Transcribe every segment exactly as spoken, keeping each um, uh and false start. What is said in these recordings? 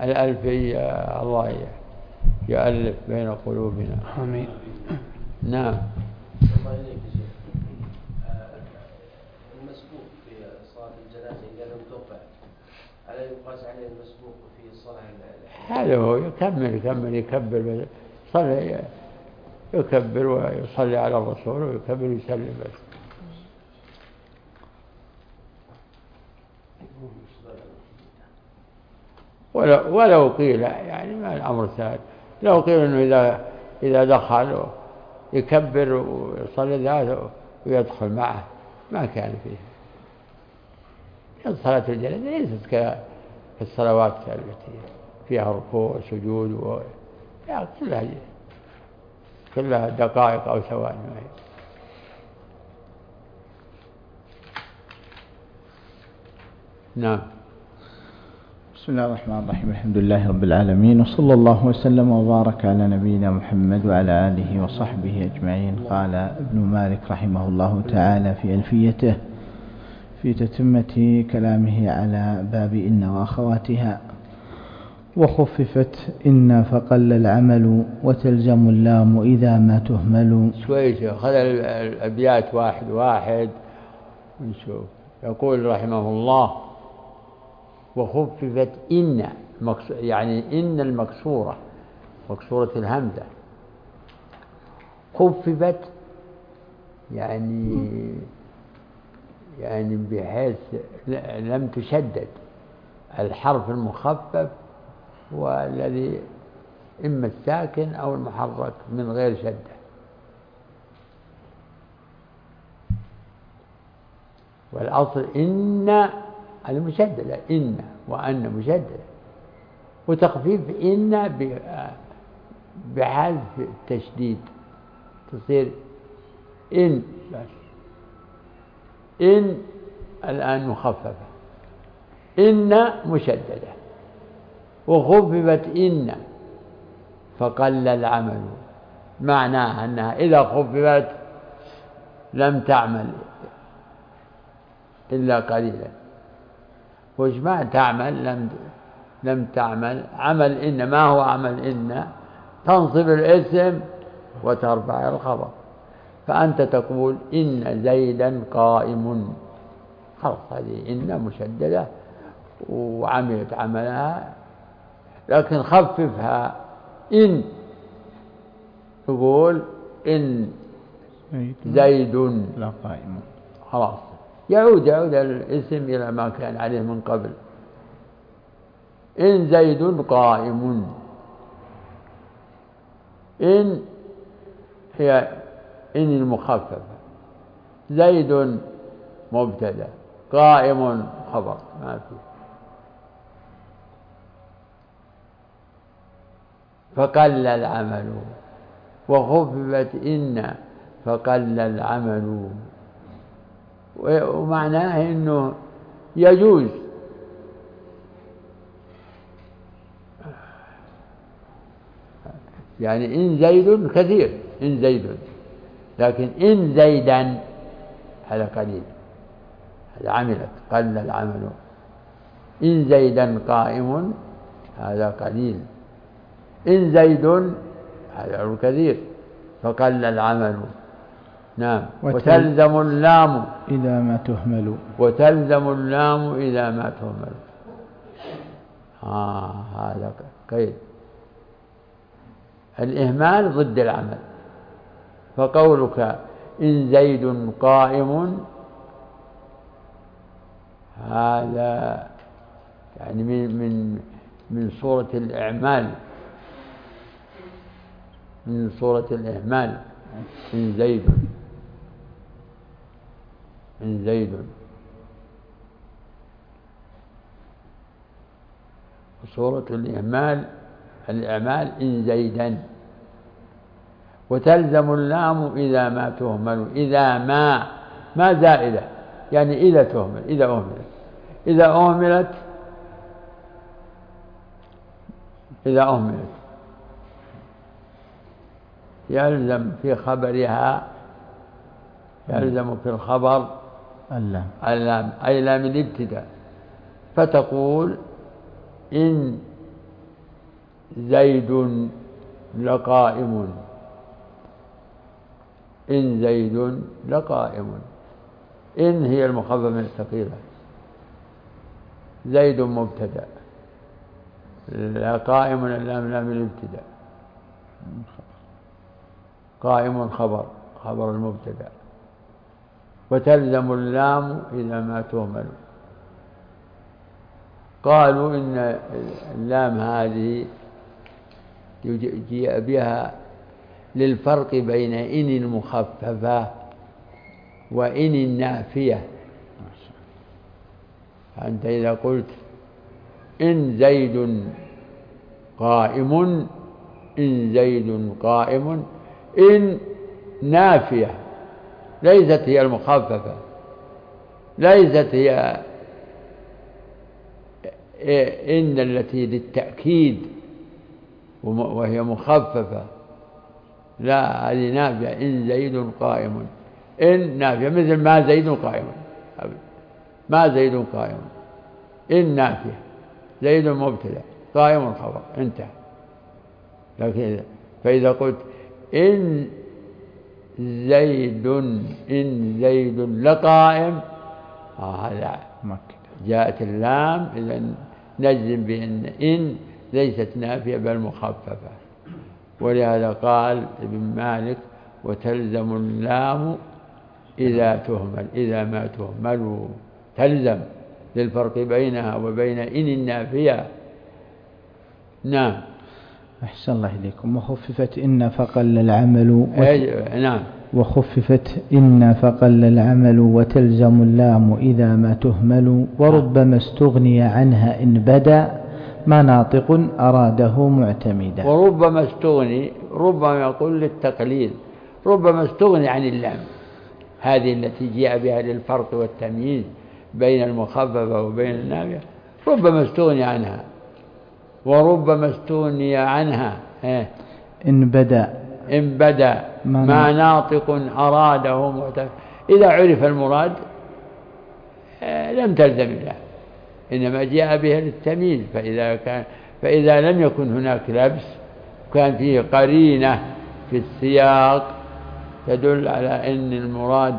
الألفية. الله يؤلف بين قلوبنا. آمين. نعم. المسبوق في صلاة الجنازة إذا لم ترفع على يقاس عليه المسبوق في الصلاة؟ هذا هو يكمل يكمل يكبر صلي يكبر ويصلي على الرسول ويكبر ويسلم بس. ولو, ولو قيل يعني ما الأمر سهل، لو قيل إنه إذا إذا دخل يكبر ويصلي ذاته ويدخل معه ما كان فيه. صلاة الجنازة ليست كالصلوات التي فيها ركوع وسجود و... يعني كلها كلها دقائق أو ثواني. نعم. بسم الله الرحمن الرحيم. الحمد لله رب العالمين، وصلى الله وسلم وبارك على نبينا محمد وعلى آله وصحبه أجمعين. قال ابن مالك رحمه الله تعالى في ألفيته في تتمة كلامه على باب إن وأخواتها: وخففت إن فقل العمل وتلزم اللام إذا ما تهمل. شوي خذ الأبيات واحد واحد نشوف. يقول رحمه الله: وخففت إن، يعني إن المكسورة مكسورة الهمزة، خففت يعني يعني بحيث لم تشدد. الحرف المخفف هو الذي إما الساكن أو المحرك من غير شدة. والأصل إن المشددة، إن وأن مشددة، وتخفيف إن بحذف التشديد تصير إن بس. إن الآن مخففة، إن مشددة. وخففت إن فقل العمل، معناها أنها إذا خففت لم تعمل إلا قليلا. وش معنى تعمل؟ لم لم تعمل. عمل إن ما هو عمل إن؟ تنصب الاسم وترفع الخبر. فأنت تقول إن زيدا قائم، خلاص هذه إن مشددة وعملت عملها. لكن خففها إن، تقول إن زيد لا قائم، خلاص يعود يعود الاسم إلى ما كان عليه من قبل. إن زيد قائم، إن هي إن المخففة، زيد مبتدأ، قائم خبر، ما في. فقل العمل، وخففت إن فقل العمل. ومعناه إنه يجوز يعني إن زيد كثير، إن زيد، لكن إن زيدا هذا قليل، هذا عملت قل العمل. إن زيدا قائم هذا قليل، إن زيد هذا كثير، فقل العمل. نعم. وتلزم اللام إذا ما تهمل، وتلزم اللام إذا ما تهمل. آه هذا قيد. الإهمال ضد العمل. فقولك إن زيد قائم هذا يعني من من من صورة الإعمال، من صورة الإهمال. إن زيد، إن زيد. صورة الإهمال الإعمال إن زيدا. وتلزم اللام إذا ما تهمل، إذا ما ما زائدة، يعني إذا تهمل، إذا أهملت، إذا أهملت إذا أهملت يلزم في خبرها، يلزم في الخبر اللام، اللام أي لام الابتداء. فتقول إن زيد لقائم، إن زيد لقائم. إن هي المخففة من الثقيلة. زيد مبتدأ، لقائم اللام لام الابتداء، قائم خبر خبر المبتدأ، وتلزم اللام إذا ما تهمل. قالوا إن اللام هذه يجيء بها للفرق بين إن المخففة وإن النافية. أنت إذا قلت إن زيد قائم، إن زيد قائم، إن نافية ليست هي المخففة، ليست هي إن التي للتأكيد وهي مخففة، لا، هذه نافية. إن زيد قائم، إن نافية، مثل ما زيد قائم، ما زيد قائم، إن نافية، زيد مبتدأ، قائم خبر، انتهى. لكن فإذا قلت إن زيد إن زيد لقائم، هذا جاءت اللام إذا نجزم بأن إن ليست نافية بل مخففة. ولهذا قال ابن مالك وتلزم اللام إذا تهمل، إذا ما تهمل تلزم للفرق بينها وبين إن النافية. نعم. أحسن الله إليكم. وخففت إن فقل العمل وت... نعم. وخففت إن فقل العمل وتلزم اللام إذا ما تهمل، وربما استغني عنها إن بدا ما ناطق أراده معتمدا. وربما استغني، ربما يقول للتقليل، ربما استغني عن اللام هذه التي جاء بها للفرق والتمييز بين المخففة وبين النافية، ربما استغني عنها. وربما استغني عنها إن بدا إن بدا ما ناطق أراده معتمدا. إذا عرف المراد لم تلزم الله، إنما جاء بها للتمييز. فإذا كان فإذا لم يكن هناك لبس، كان فيه قرينة في السياق تدل على أن المراد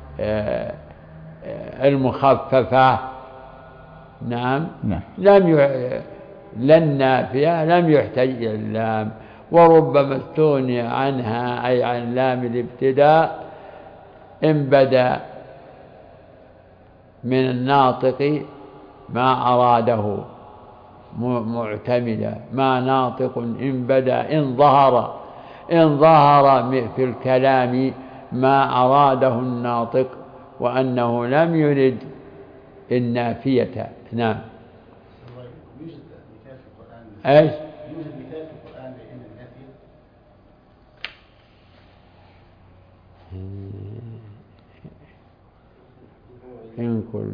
المخففة، نعم، لم ي... لن نافية لم يحتج إلى اللام. وربما استغني عنها أي عن لام الابتداء إن بدا من الناطق ما أراده معتمدا. ما ناطق إن بدا إن ظهر إن ظهر في الكلام ما أراده الناطق وأنه لم يرد النافية. نعم. يوجد مثال في القرآن ايش؟ يوجد مثال في القرآن لأن النافية؟ إن كل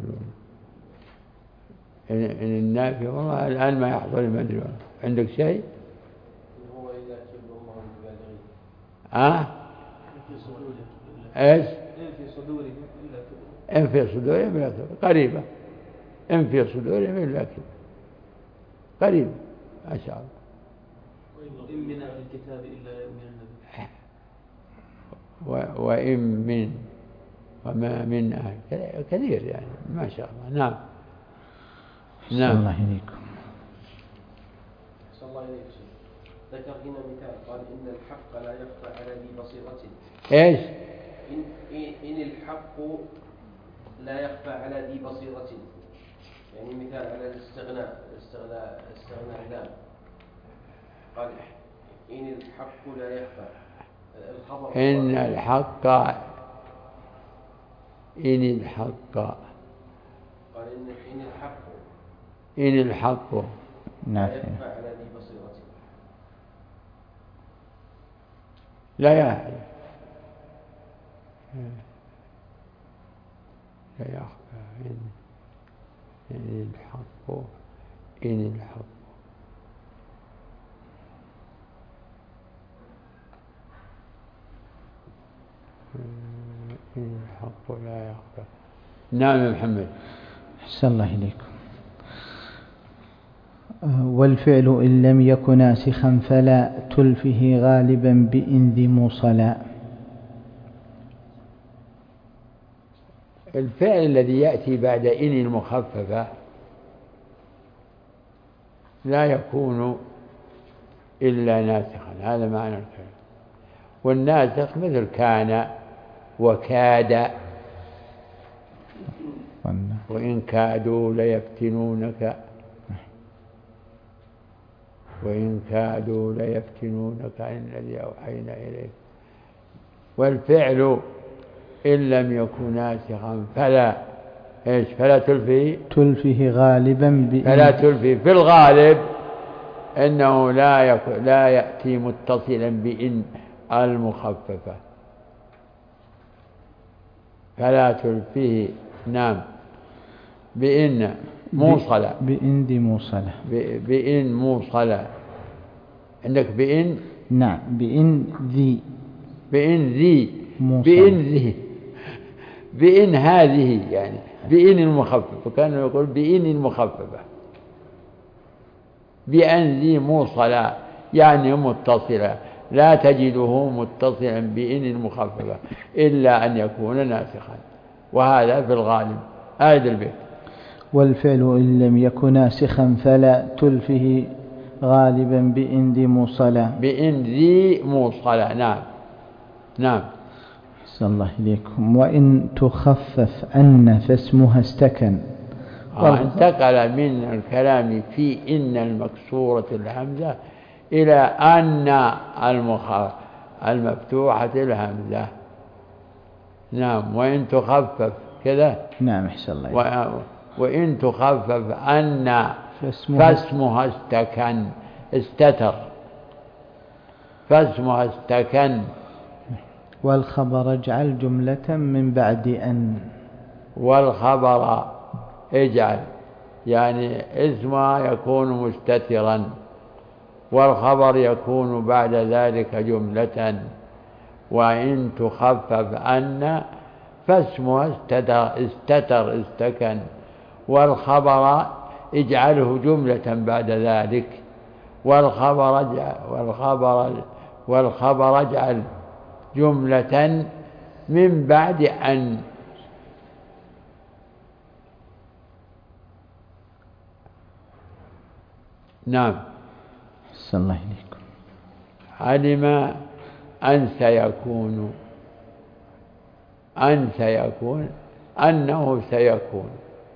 إن, إن النافية، والله الآن ما يحضر ما أدري. عندك شيء؟ هو إذا كبروا وهم بالغين. آه؟ في صدورهم. ايش؟ إن في صدورهم إلا كبر. إن في صدورهم إلا كبر، قريبة. إن في صدورهم إلا كبر، قريب ما شاء الله. وإن من أهل الكتاب إلا يؤمن النبي. وإن من وما من أهل كثير يعني ما شاء الله. نعم. نعم. الله إليكم. صلى الله عليه وسلم. ذكر هنا مثال قال إن الحق لا يخفى على ذي بصيرة. إيش؟ إن, إن الحق لا يخفى على ذي بصيرة، يعني مثال على الاستغناء الاستغناء استغناء اللام. قال إن الحق لا يخفى الخبر. إن الحق إن الحق قال إن إن الحق إن الحق لا يخفى على ذي بصيرة. لا يخفى لا يخفى إن إن الحق إن الحق إن الحق لا يخفى. نعم يا محمد. أحسن الله إليكم. والفعل إن لم يكن ناسخا فلا تلفه غالبا بإن ذي موصلا. الفعل الذي يأتي بعد إن المخففة لا يكون إلا ناسخا، هذا معنى الكلام. والناسخ مثل كان وكاد، وإن كادوا ليفتنونك وإن كادوا ليفتنونك عن الذي أوحينا إليك. والفعل إن لم يكن ناسخا فلا إيش فلا تلفه تلفه غالبا بإن فلا تلفه في الغالب إنه لا يك... لا يأتي متصلا بإن المخففة، فلا تلفه نعم بإن موصلة بإن ذي موصلة ب... بإن موصلة عندك بإن نعم بإن ذي بإن ذي موصلة. بإن ذي بإن هذه يعني بإن المخففة، كانوا يقول بإن المخففة بأن ذي موصلة يعني متصلة، لا تجده متصلا بإن المخففة إلا أن يكون ناسخا، وهذا في الغالب آية البيت. والفعل إن لم يكن ناسخا فلا تلفه غالبا بإن ذي موصلة بإن ذي موصلة نعم نعم. أحسن الله إليكم. وإن تخفف أن فاسمها استكن. آه انتقل من الكلام في إن المكسورة الهمزة إلى أن المخ... المفتوحة الهمزة نعم. وإن تخفف كذا نعم أحسن الله و... وإن تخفف أن فاسمها, فاسمها استكن استتر فاسمها استكن. والخبر اجعل جملة من بعد أن. والخبر اجعل يعني اسمها يكون مستترا، والخبر يكون بعد ذلك جملة. وإن تخفف أن فاسمها استتر, استتر استكن، والخبر اجعله جملة بعد ذلك. والخبر اجعل والخبر والخبر اجعل جملة من بعد أن. نعم أحسن الله إليكم. علم أن سيكون أن سيكون أنه سيكون.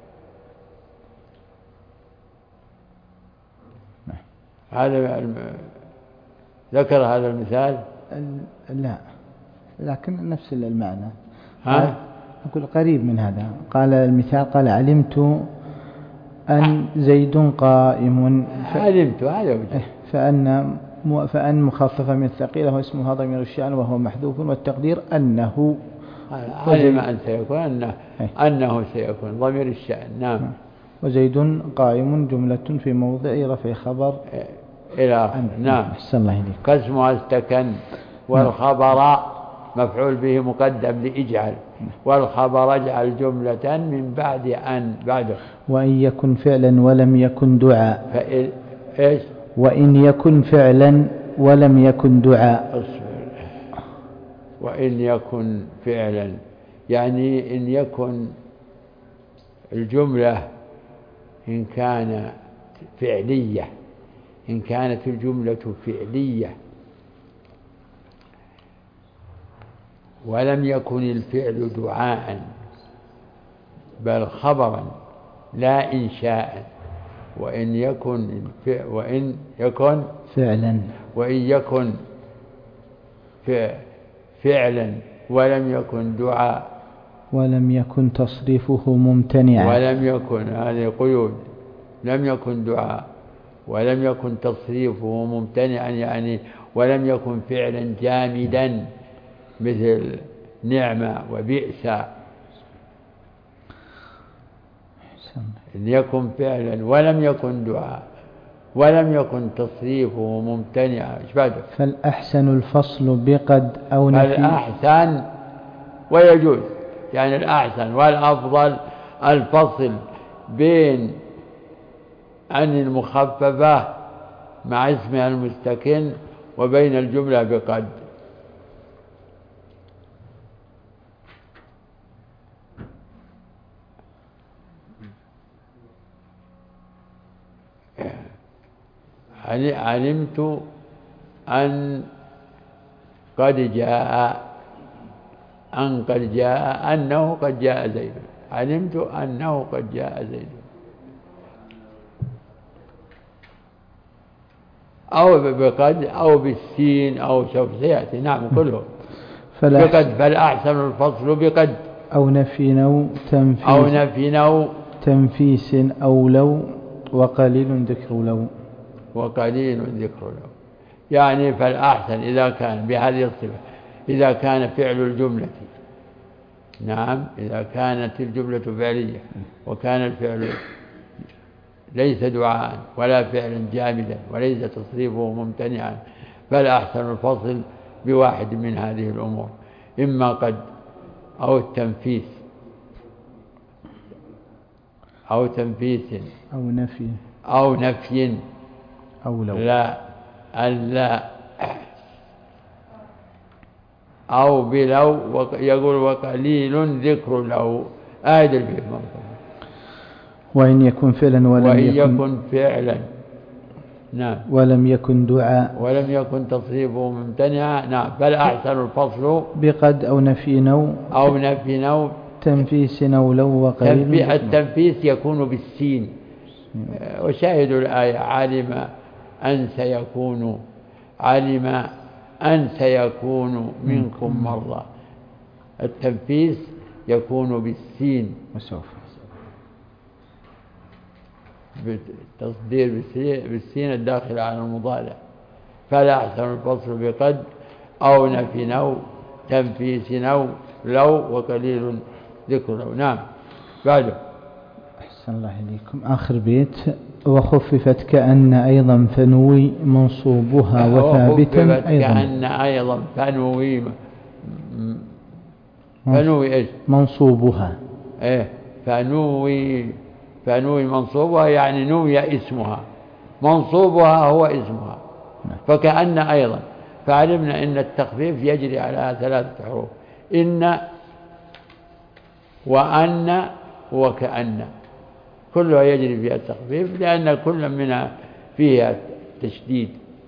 هذا ذكر هذا المثال لا لكن نفس المعنى. ها؟ أقول قريب من هذا. قال المثال قال علمت أن زيد قائم ف... علمت هذا وجه. فأن فأن مخففة من الثقيلة واسمها ضمير الشأن وهو محذوف والتقدير أنه. علم أن سيكون أنه, أنه سيكون ضمير الشأن نعم. وزيد قائم جملة في موضع رفع خبر إلى آخر نعم. أحسن الله إليك. قسمها استكن. والخبر مفعول به مقدم لإجعل، والخبر اجعل جملة من بعد أن بعده. وإن يكن فعلا ولم يكن دعاء. فإن إيش؟ وإن يكن فعلا ولم يكن دعاء. وإن يكن فعلا يعني إن يكن الجملة إن كان فعلية إن كانت الجملة فعلية ولم يكن الفعل دعاء بل خبرا لا إنشاء. وإن يكن وإن يكن فعلا وإن يكن فعلا ولم يكن دعاء ولم يكن تصريفه ممتنعا. ولم يكن هذه قيود. لم يكن دعاء ولم يكن تصريفه ممتنعا يعني ولم يكن فعلا جامدا مثل نعمة وبئس. إن يكن فعلا ولم يكن دعاء ولم يكن تصريفه ممتنعا. إيش بعده؟ فالأحسن الفصل بقد أو نفي. الأحسن ويجوز يعني الأحسن والأفضل الفصل بين عن المخففة مع اسمها المستكن وبين الجملة بقد. علمت أن قد جاء أن قد جاء أنه قد جاء زيد. علمت أنه قد جاء زيد. أو بقد أو بالسين أو سوف سيأتي. نعم كله بقد. فالأحسن الفصل بقد أو نفي أو تنفيس أو نفي أو تنفيس أو لو وقليل ذكر لو وقليل ذكر لو. يعني فالأحسن إذا كان بهذه الصفة إذا كان فعل الجملة، نعم إذا كانت الجملة فعلية وكان الفعل ليس دعاء ولا فعلا جامدا وليس تصريفه ممتنعا، فالأحسن الفصل بواحد من هذه الأمور، إما قد أو التنفيس أو تنفيس أو نفي أو نفي أو لو. لا ألا أو بلو. يقول وقليل ذكر له آية البيت. وإن يكن فعلا ولم وإن يكن, يكن فعلا نعم ولم يكن دعاء ولم يكن تصريفه ممتنعا، نعم فالأحسن الفصل بقد أو نفي نو أو نفي نو تنفيس أو لو وقليل. التنفيس يكون بالسين. وشاهد الآية علم أن سيكون علم أن سيكون منكم مرضى. التنفيس يكون بالسين وسوف بالتصدير بالسين الداخل على المضارع. فلا أحسن الفصل بقد أو نفي نو تنفيس نو لو وقليل ذكر لو. نعم بعده. أحسن الله إليكم. آخر بيت وخففت كأن أيضا فنوي منصوبها وثابتا أيضا. كأن أيضا فنوي فنوي إيش منصوبها. إيه فنوي فنوي منصوبها يعني نوي اسمها، منصوبها هو اسمها. فكأن أيضا. فعلمنا أن التخفيف يجري على ثلاثة حروف: إن وأن وكأن، كلها يجري فيها التخفيف لأن كل منها فيها تشديد.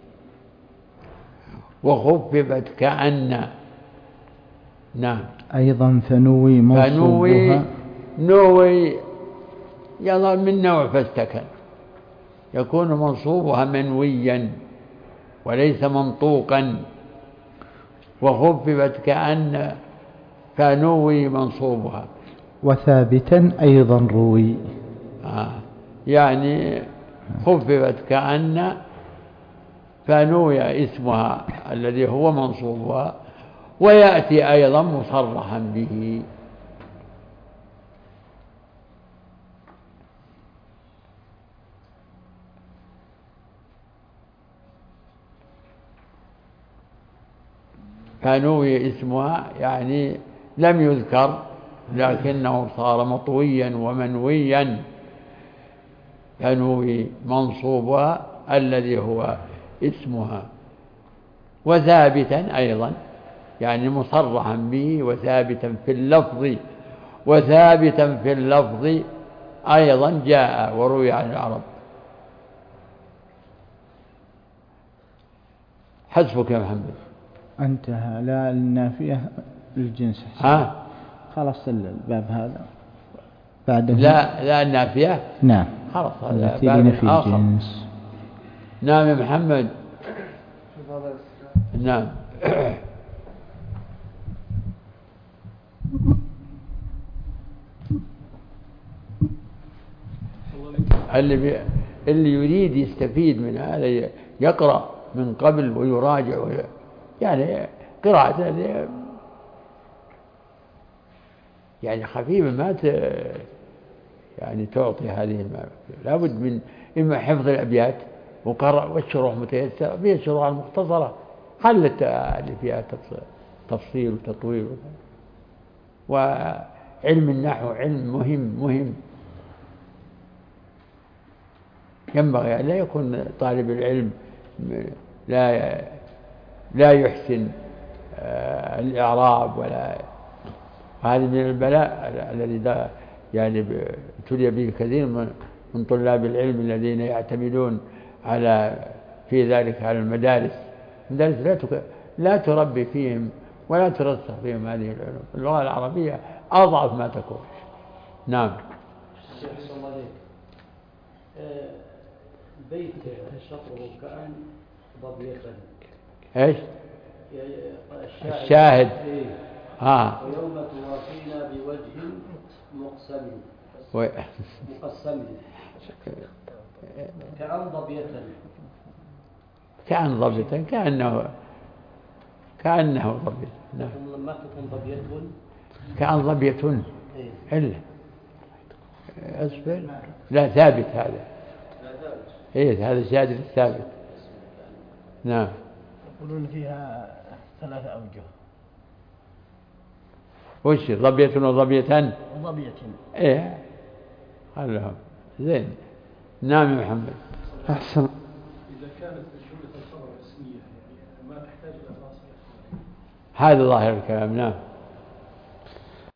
وخففت كأن. نعم أيضا فنوي منصوبها. فنوي نوي يظهر من نوع فاستكن، يكون منصوبها منويا وليس منطوقا. وخففت كأن فنوي منصوبها. وثابتا أيضا روي. آه. يعني خففت كأن فنوي اسمها الذي هو منصوبها، ويأتي أيضا مصرحا به. فنوي اسمها يعني لم يذكر لكنه صار مطويا ومنويا. فنوي منصوبها الذي هو اسمها. وثابتا أيضا يعني مصرحا به وثابتا في اللفظ. وثابتا في اللفظ أيضا جاء وروي عن العرب. حسبك يا محمد. انتهى. لا النافية الجنس. ها خلاص الباب هذا بعده. لا لا النافية. نعم خلاص هذا التي باب لنفي آخر. الجنس. نعم يا محمد. نعم. اللي بي... اللي يريد يستفيد من هذا يقرأ من قبل ويراجع وي... يعني قراءة يعني خفيفة ما ت... يعني تعطي هذه المعلومات. لابد من إما حفظ الأبيات وقرأ والشروح متيسرة، فيها الشروح المختصرة قلت اللي فيها تفصيل وتطويل. وعلم النحو علم مهم مهم. ينبغي أن لا يكون طالب العلم لا لا يحسن الإعراب، ولا هذه من البلاء الذي يعني ابتلي به كثير من طلاب العلم الذين يعتمدون على في ذلك على المدارس. المدارس لا لا تربي فيهم ولا ترسخ فيهم هذه العلوم. اللغة العربية أضعف ما تكون. نعم. الشيخ صلى الله عليه بيت شطره كأن ضبية. ايش؟ الشاهد. ها. ويوم توافينا بوجه مقسم و... مقسم كأن ضبية. كأن ضبية كأنه كأنه ضبية. نعم. ما تكون ضبية كأن ضبية إلا أصبر. لا ثابت هذا. إيه هذا شاهد ثابت. نعم. يقولون فيها ثلاثة أوجه. وش ضبية وضبية؟ ضبية. إيه خلهم زين. نعم يا محمد. أحسن. إذا كانت جملة الخبر اسمية يعني ما تحتاج إلى فاصلة. هذا ظاهر الكلام. نعم.